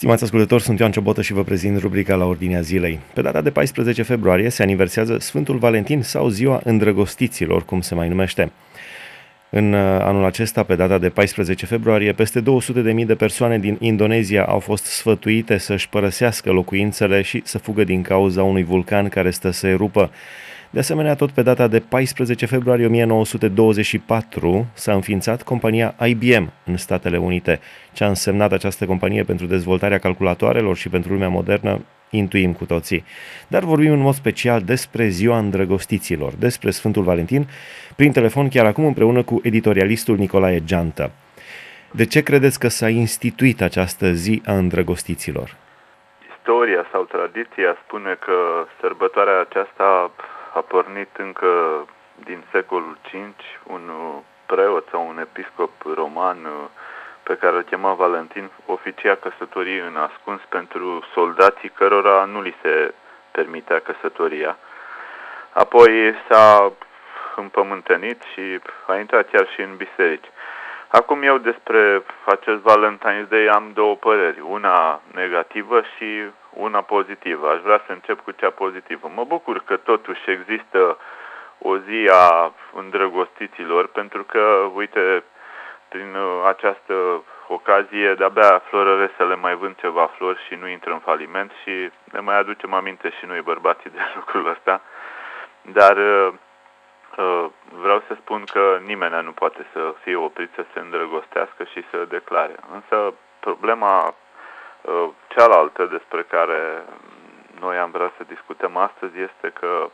Stimați ascultători, sunt Ioan Ciobotă și vă prezint rubrica La Ordinea Zilei. Pe data de 14 februarie se aniversează Sfântul Valentin sau Ziua Îndrăgostiților, cum se mai numește. În anul acesta, pe data de 14 februarie, peste 200.000 de persoane din Indonezia au fost sfătuite să-și părăsească locuințele și să fugă din cauza unui vulcan care stă să erupă. De asemenea, tot pe data de 14 februarie 1924 s-a înființat compania IBM în Statele Unite. Ce a însemnat această companie pentru dezvoltarea calculatoarelor și pentru lumea modernă, intuim cu toții. Dar vorbim în mod special despre Ziua Îndrăgostiților, despre Sfântul Valentin, prin telefon chiar acum împreună cu editorialistul Nicolae Geantă. De ce credeți că s-a instituit această Zi a Îndrăgostiților? Istoria sau tradiția spune că sărbătoarea aceasta a pornit încă din secolul V, un preot sau un episcop roman pe care îl chema Valentin oficia căsătorii în ascuns pentru soldații cărora nu li se permitea căsătoria. Apoi s-a împământenit și a intrat chiar și în biserici. Acum eu despre acest Valentine's Day am două păreri, una negativă și una pozitivă. Aș vrea să încep cu cea pozitivă. Mă bucur că totuși există o zi a îndrăgostiților, pentru că, uite, prin această ocazie de-abia florăresele mai vând ceva flori și nu intră în faliment și ne mai aducem aminte și noi bărbații de lucrul ăsta. Dar vreau să spun că nimeni nu poate să fie oprit să se îndrăgostească și să declare. Însă problema cealaltă despre care noi am vrea să discutăm astăzi este că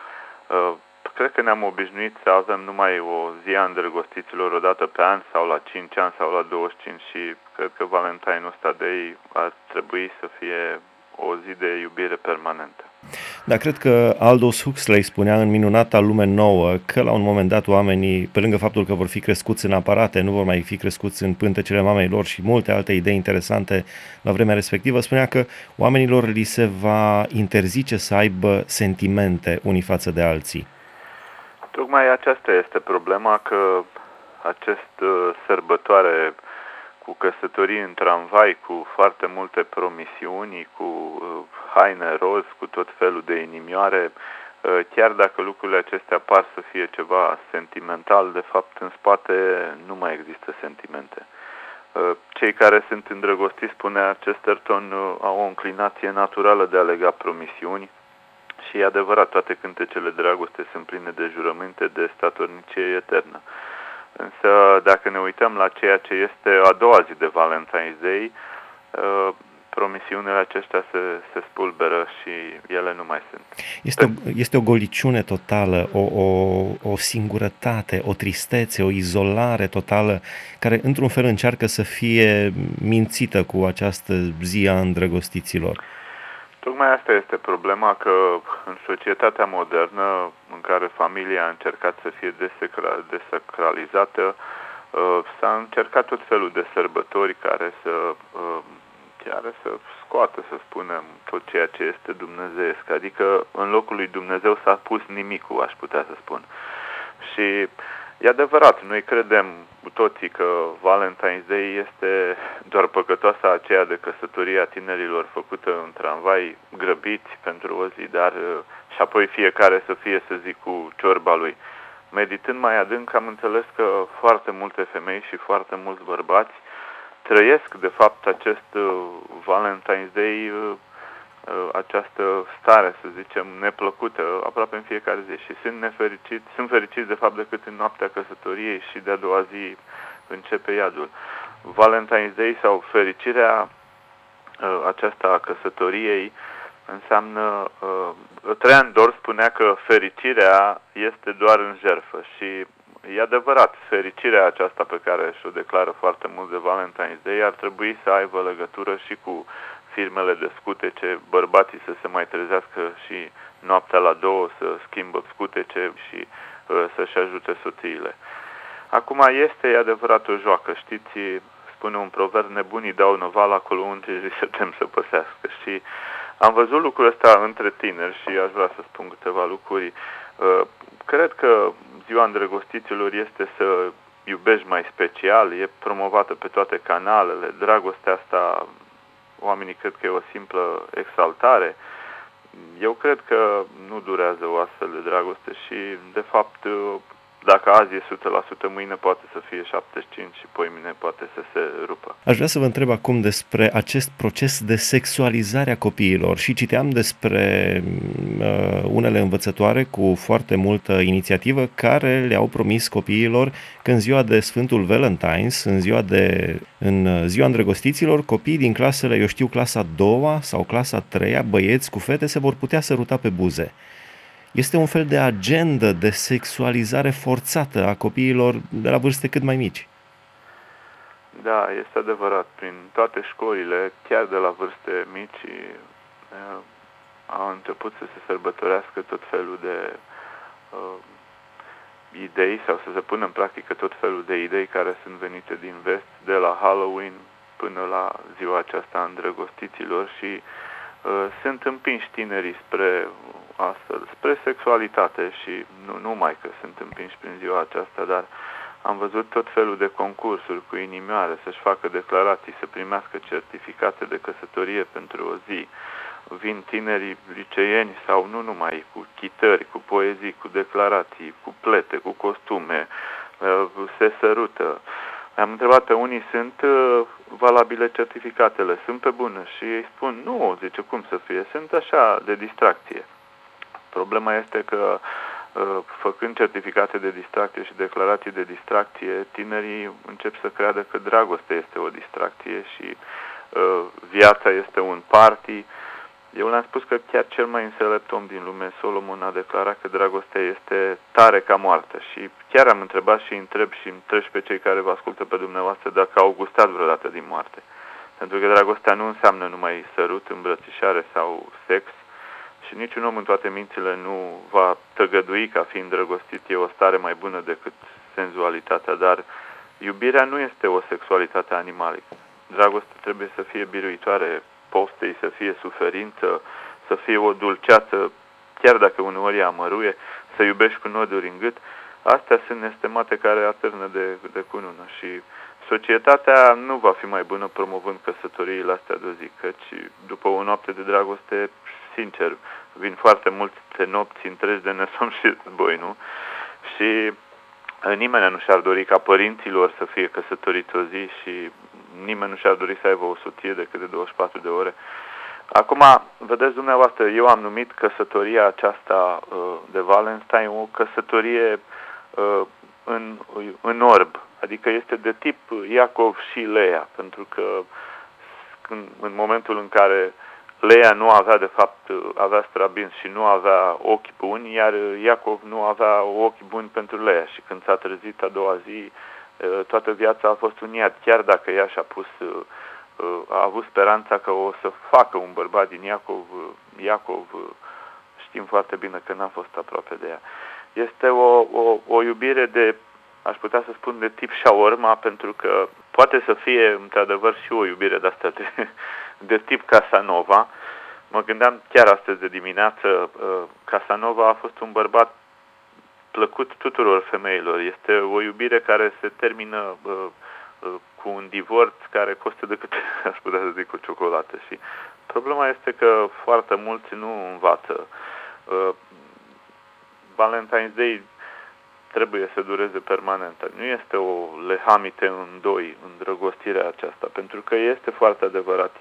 cred că ne-am obișnuit să avem numai o zi a îndrăgostiților o dată pe an sau la 5 ani sau la 25 și cred că Valentine's ăsta Day ar trebui să fie o zi de iubire permanentă. Dar cred că Aldous Huxley spunea în Minunata Lume Nouă că la un moment dat oamenii, pe lângă faptul că vor fi crescuți în aparate, nu vor mai fi crescuți în pântecele mamei lor și multe alte idei interesante la vremea respectivă, spunea că oamenilor li se va interzice să aibă sentimente unii față de alții. Tocmai aceasta este problema, că acest sărbătoare cu căsătorii în tramvai, cu foarte multe promisiuni, cu haine roz, cu tot felul de inimioare, chiar dacă lucrurile acestea par să fie ceva sentimental, de fapt în spate nu mai există sentimente. Cei care sunt îndrăgostiți, spunea Chesterton, au o înclinație naturală de a lega promisiuni și e adevărat, toate cântecele de dragoste sunt pline de jurăminte de statornicie eternă. Însă, dacă ne uităm la ceea ce este a doua zi de Valentine's Day, promisiunile acestea se spulberă și ele nu mai sunt. Este o goliciune totală, o singurătate, o tristețe, o izolare totală, care într-un fel încearcă să fie mințită cu această zi a îndrăgostiților. Tocmai asta este problema, că în societatea modernă, în care familia a încercat să fie desacralizată, s-a încercat tot felul de sărbători care să scoată, să spunem, tot ceea ce este dumnezeiesc. Adică în locul lui Dumnezeu s-a pus nimicul, aș putea să spun. Și e adevărat, noi credem cu toții că Valentine's Day este doar păcătoasa aceea de căsătorie a tinerilor făcută în tramvai, grăbiți pentru o zi, dar și apoi fiecare să fie, să zic, cu ciorba lui. Meditând mai adânc, am înțeles că foarte multe femei și foarte mulți bărbați trăiesc, de fapt, acest Valentine's Day, această stare, să zicem, neplăcută, aproape în fiecare zi și sunt fericiți, de fapt, decât în noaptea căsătoriei și de-a doua zi începe iadul. Valentine's Day sau fericirea aceasta a căsătoriei înseamnă... Traian Dor spunea că fericirea este doar în jertfă și e adevărat, fericirea aceasta pe care și-o declară foarte mult de Valentine's Day ar trebui să aibă legătură și cu firmele de scutece, bărbații să se mai trezească și noaptea la 2 să schimbă scutece și să-și ajute soțiile. Acum e adevărat o joacă, știți, spune un proverb, nebunii dau năval acolo unde se tem să păsească și am văzut lucrul ăsta între tineri și aș vrea să spun câteva lucruri. Cred că Ziua Îndrăgostiților este să iubești mai special, e promovată pe toate canalele, dragostea asta oamenii cred că e o simplă exaltare. Eu cred că nu durează o astfel de dragoste și, de fapt, dacă azi e 100%, mâine poate să fie 75% și poimine poate să se rupă. Aș vrea să vă întreb acum despre acest proces de sexualizare a copiilor și citeam despre unele învățătoare cu foarte multă inițiativă care le-au promis copiilor că în ziua de Sfântul Valentine's, în ziua îndrăgostiților, copiii din clasele, eu știu, clasa a doua sau clasa a treia, băieți cu fete, se vor putea săruta pe buze. Este un fel de agendă de sexualizare forțată a copiilor de la vârste cât mai mici. Da, este adevărat. Prin toate școlile, chiar de la vârste mici, au început să se sărbătorească tot felul de idei sau să se pună în practică tot felul de idei care sunt venite din vest, de la Halloween până la ziua aceasta a îndrăgostiților și sunt împinși tinerii spre sexualitate și nu numai că sunt împinși prin ziua aceasta, dar am văzut tot felul de concursuri cu inimioare, să-și facă declarații, să primească certificate de căsătorie pentru o zi. Vin tinerii liceieni sau nu numai, cu chitări, cu poezii, cu declarații, cu plete, cu costume, se sărută. Am întrebat pe unii, sunt valabile certificatele, sunt pe bună? Și ei spun, nu, zice, cum să fie, sunt așa de distracție. Problema este că făcând certificate de distracție și declarații de distracție, tinerii încep să creadă că dragostea este o distracție și viața este un party. Eu le-am spus că chiar cel mai înțelept om din lume, Solomon, a declarat că dragostea este tare ca moartea. Și chiar am întrebat și întreb și pe cei care vă ascultă pe dumneavoastră dacă au gustat vreodată din moarte. Pentru că dragostea nu înseamnă numai sărut, îmbrățișare sau sex, și niciun om în toate mințile nu va tăgădui ca fiind drăgostit e o stare mai bună decât senzualitatea, dar iubirea nu este o sexualitate animalică. Dragostea trebuie să fie biruitoare poftei, să fie suferință, să fie o dulceață, chiar dacă uneori e amăruie, să iubești cu noduri în gât. Astea sunt nestemate care atârnă de cunună și societatea nu va fi mai bună promovând căsătoriile astea de o zi, căci după o noapte de dragoste, sincer, vin foarte multe nopți întregi de nesom și război, nu? Și nimeni nu și-ar dori ca părinților să fie căsătoriți o zi și nimeni nu și-ar dori să aibă o soție decât de 24 de ore. Acum, vedeți dumneavoastră, eu am numit căsătoria aceasta de Valentine o căsătorie în orb, adică este de tip Iacov și Leia, pentru că în momentul în care Leia nu avea, de fapt, avea strabinți și nu avea ochi buni, iar Iacov nu avea ochi buni pentru Leia. Și când s-a trezit a doua zi, toată viața a fost un iad, chiar dacă ea a avut speranța că o să facă un bărbat din Iacov. Iacov știm foarte bine că n-a fost aproape de ea. Este o iubire aș putea să spun, de tip shawarma, pentru că poate să fie, într-adevăr, și o iubire de-asta de tip Casanova. Mă gândeam chiar astăzi de dimineață, Casanova a fost un bărbat plăcut tuturor femeilor. Este o iubire care se termină cu un divorț care costă decât, aș putea să zic, o ciocolată. Și problema este că foarte mulți nu învață. Valentine's Day trebuie să dureze permanent. Nu este o lehamite în doi, îndrăgostirea aceasta, pentru că este foarte adevărat.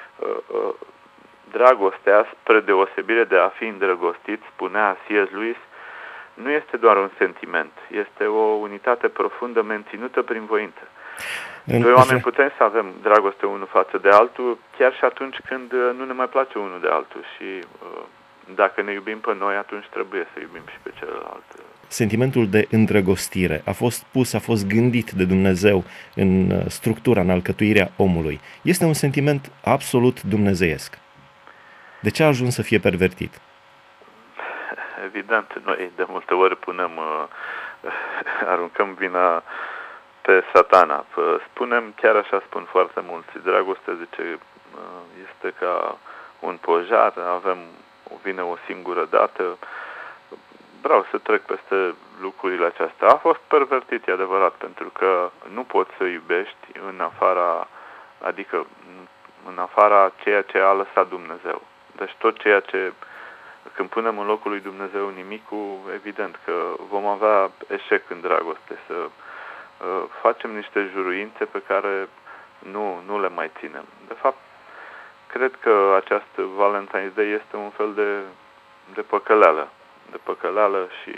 Dragostea, spre deosebire de a fi îndrăgostit, spunea C.S. Lewis, nu este doar un sentiment, este o unitate profundă menținută prin voință. Doi oameni putem să avem dragoste unul față de altul, chiar și atunci când nu ne mai place unul de altul și dacă ne iubim pe noi, atunci trebuie să iubim și pe celălalt. Sentimentul de îndrăgostire a fost gândit de Dumnezeu în structura, în alcătuirea omului. Este un sentiment absolut dumnezeiesc. De ce a ajuns să fie pervertit? Evident, noi de multe ori aruncăm vina pe Satana. Spunem, chiar așa spun foarte mulți, dragostea, zice, este ca un pojar, vine o singură dată. Vreau să trec peste lucrurile acestea. A fost pervertit, e adevărat, pentru că nu poți să iubești în afara, adică în afara ceea ce a lăsat Dumnezeu. Deci tot ceea ce, când punem în locul lui Dumnezeu nimicul, evident că vom avea eșec în dragoste, să facem niște juruințe pe care nu le mai ținem. De fapt, cred că această Valentine's Day este un fel de păcăleală și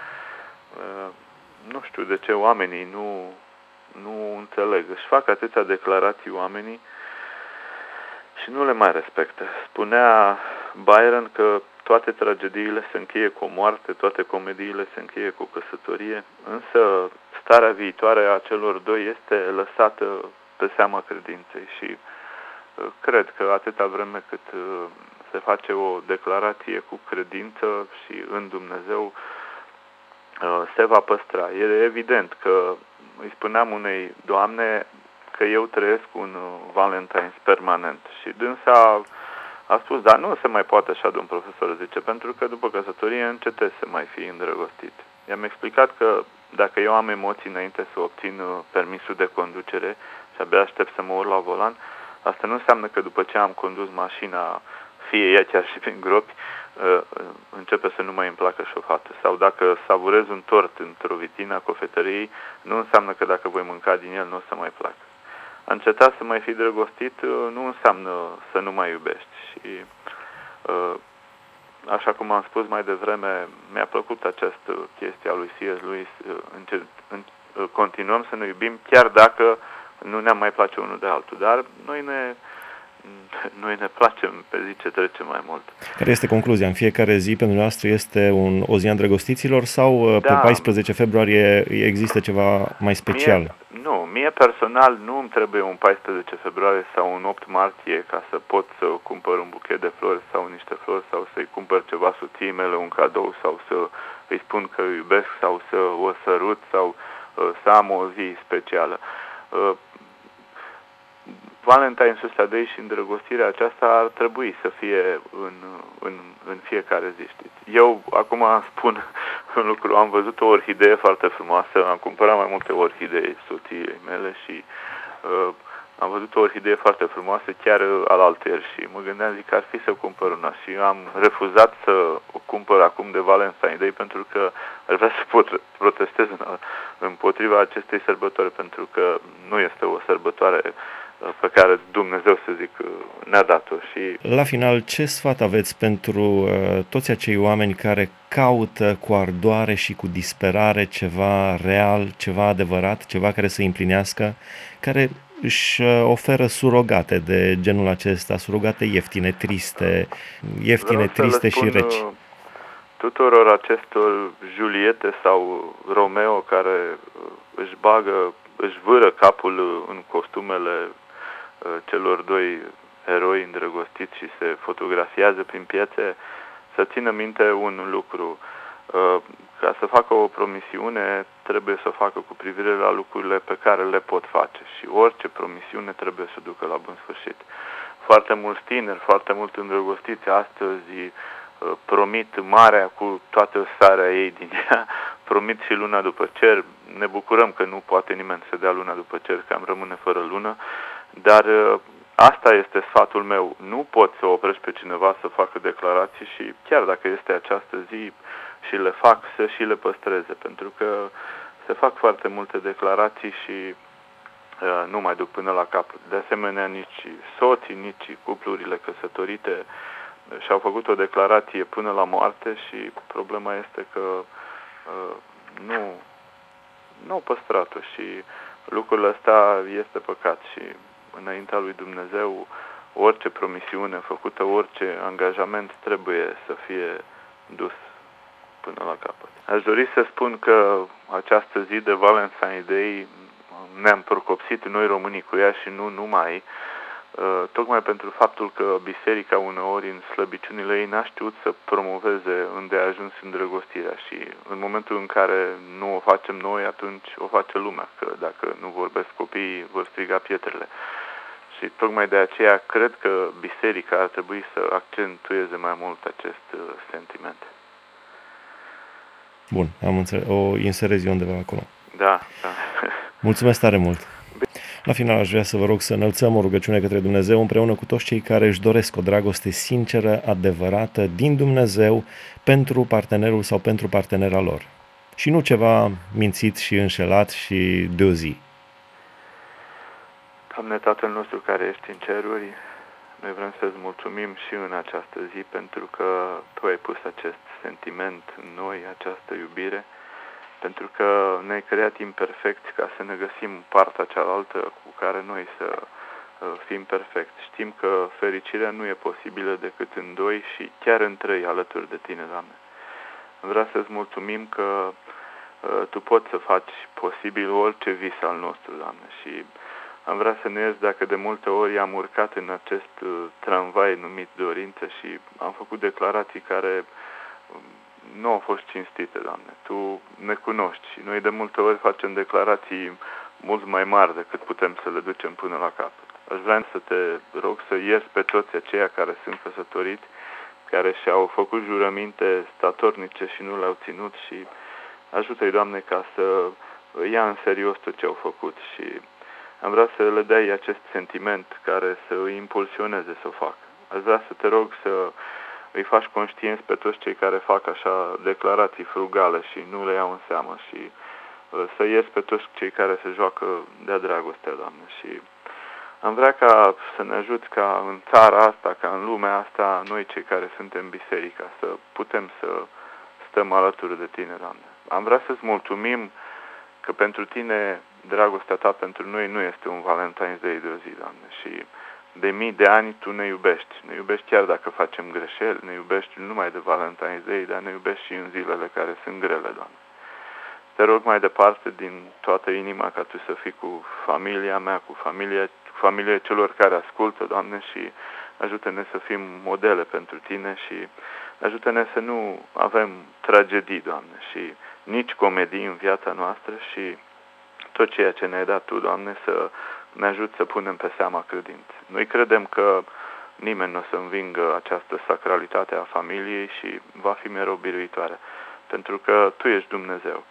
nu știu de ce oamenii nu înțeleg. Își fac atâtea declarații oamenii și nu le mai respectă. Spunea Byron că toate tragediile se încheie cu o moarte, toate comediile se încheie cu o căsătorie, însă starea viitoare a celor doi este lăsată pe seama credinței și cred că atâta vreme cât se face o declarație cu credință și în Dumnezeu, se va păstra. E evident că îi spuneam unei doamne că eu trăiesc un Valentine's permanent și dânsa a spus, dar nu se mai poate așa, domn profesor, zice, pentru că după căsătorie încetez să mai fi îndrăgostit. I-am explicat că dacă eu am emoții înainte să obțin permisul de conducere și abia aștept să mă urc la volan, asta nu înseamnă că după ce am condus mașina, fie ea chiar și prin gropi, începe să nu mai îmi placă și o fată. Sau dacă savurez un tort într-o vitrină a cofetăriei, nu înseamnă că dacă voi mânca din el nu o să mai placă. A înceta să mai fi drăgostit nu înseamnă să nu mai iubești. Și așa cum am spus mai devreme, mi-a plăcut această chestie a lui C.S. Lewis, continuăm să ne iubim chiar dacă nu ne-am mai place unul de altul, dar noi ne placem pe zi ce trece mai mult. Care este concluzia? În fiecare zi pentru noastră este o zi a îndrăgostiților sau pe 14 februarie există ceva mai special? Mie personal nu îmi trebuie un 14 februarie sau un 8 martie ca să pot să cumpăr un buchet de flori sau niște flori sau să-i cumpăr ceva soției mele, un cadou sau să îi spun că îi iubesc sau să o sărut sau să am o zi specială. Valentine's ăsta Day și îndrăgostirea aceasta ar trebui să fie în fiecare zi, știți. Eu acum spun un lucru, am văzut o orhidee foarte frumoasă, am cumpărat mai multe orhidei soției mele și am văzut o orhidee foarte frumoasă chiar alaltăieri și mă gândeam, zic, ar fi să cumpăr una și am refuzat să o cumpăr acum de Valentine's Day pentru că ar vrea să protestez împotriva acestei sărbători, pentru că nu este o sărbătoare pe care Dumnezeu, să zic, ne-a dat-o. Și la final, ce sfat aveți pentru toți acei oameni care caută cu ardoare și cu disperare ceva real, ceva adevărat, ceva care să împlinească, care își oferă surogate de genul acesta, surogate ieftine, triste și reci? Tuturor acestor Juliete sau Romeo care își vâră capul în costumele celor doi eroi îndrăgostiți și se fotografiază prin piețe, să țină minte un lucru. Ca să facă o promisiune, trebuie să o facă cu privire la lucrurile pe care le pot face și orice promisiune trebuie să ducă la bun sfârșit. Foarte mulți tineri, foarte mult îndrăgostiți astăzi promit marea cu toată starea ei din ea, promit și luna după cer. Ne bucurăm că nu poate nimeni să dea luna după cer, că am rămâne fără lună, dar asta este sfatul meu. Nu poți să oprești pe cineva să facă declarații și chiar dacă este această zi și le fac, să și le păstreze, pentru că se fac foarte multe declarații și nu mai duc până la capăt. De asemenea, nici soții, nici cuplurile căsătorite și-au făcut o declarație până la moarte și problema este că nu au păstrat-o și lucrul ăsta este păcat și înaintea lui Dumnezeu orice promisiune făcută, orice angajament trebuie să fie dus până la capăt. Aș dori să spun că această zi de Valentine's Day ne-am procopsit noi românii cu ea și nu numai, tocmai pentru faptul că biserica uneori în slăbiciunile ei n-a știut să promoveze îndeajuns îndrăgostirea și în momentul în care nu o facem noi, atunci o face lumea, că dacă nu vorbesc copiii, vor striga pietrele. Și tocmai de aceea cred că biserica ar trebui să accentueze mai mult acest sentiment. Bun, am înțeles. O inserez eu undeva acolo. Da. Mulțumesc tare mult! La final aș vrea să vă rog să înălțăm o rugăciune către Dumnezeu împreună cu toți cei care își doresc o dragoste sinceră, adevărată, din Dumnezeu, pentru partenerul sau pentru partenera lor. Și nu ceva mințit și înșelat și de o zi. Doamne, Tatăl nostru care ești în ceruri, noi vrem să-ți mulțumim și în această zi pentru că Tu ai pus acest sentiment în noi, această iubire, pentru că ne-ai creat imperfecți ca să ne găsim partea cealaltă cu care noi să fim perfecți. Știm că fericirea nu e posibilă decât în doi și chiar în trei alături de Tine, Doamne. Vreau să-ți mulțumim că Tu poți să faci posibil orice vis al nostru, Doamne, și am vrea să ne ies dacă de multe ori am urcat în acest tramvai numit dorință și am făcut declarații care nu au fost cinstite, Doamne. Tu ne cunoști și noi de multe ori facem declarații mult mai mari decât putem să le ducem până la capăt. Aș vrea să te rog să ierți pe toți aceia care sunt căsătoriți, care și-au făcut jurăminte statornice și nu le-au ținut și ajută-i, Doamne, ca să ia în serios tot ce au făcut și am vrea să le dai acest sentiment care să îi impulsioneze să o facă. Aș vrea să te rog să îi faci conștienți pe toți cei care fac așa declarații frugale și nu le iau în seamă și să ies pe toți cei care se joacă de-a dragostea, Doamne. Și am vrea ca să ne ajuți ca în țara asta, ca în lumea asta, noi cei care suntem biserica, să putem să stăm alături de Tine, Doamne. Am vrea să-ți mulțumim că pentru Tine dragostea Ta pentru noi nu este un Valentine's Day de o zi, Doamne, și de mii de ani Tu ne iubești. Ne iubești chiar dacă facem greșeli, ne iubești nu numai de Valentine's Day, dar ne iubești și în zilele care sunt grele, Doamne. Te rog mai departe din toată inima ca Tu să fii cu familia mea, cu familia celor care ascultă, Doamne, și ajută-ne să fim modele pentru Tine și ajută-ne să nu avem tragedii, Doamne, și nici comedii în viața noastră și tot ceea ce ne-ai dat Tu, Doamne, să ne ajut să punem pe seama credință. Noi credem că nimeni nu o să învingă această sacralitate a familiei și va fi mereu biruitoare, pentru că Tu ești Dumnezeu.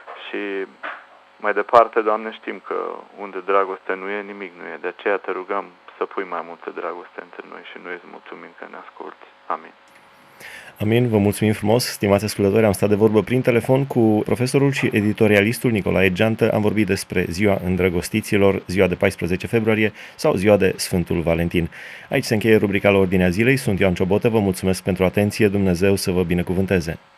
Și mai departe, Doamne, știm că unde dragoste nu e, nimic nu e. De aceea Te rugăm să pui mai multă dragoste între noi și noi îți mulțumim că ne asculți. Amin. Amin, vă mulțumim frumos, stimați ascultători, am stat de vorbă prin telefon cu profesorul și editorialistul Nicolae Geantă, am vorbit despre ziua îndrăgostiților, ziua de 14 februarie sau ziua de Sfântul Valentin. Aici se încheie rubrica la Ordinea Zilei, sunt Ioan Ciobotă, vă mulțumesc pentru atenție, Dumnezeu să vă binecuvânteze.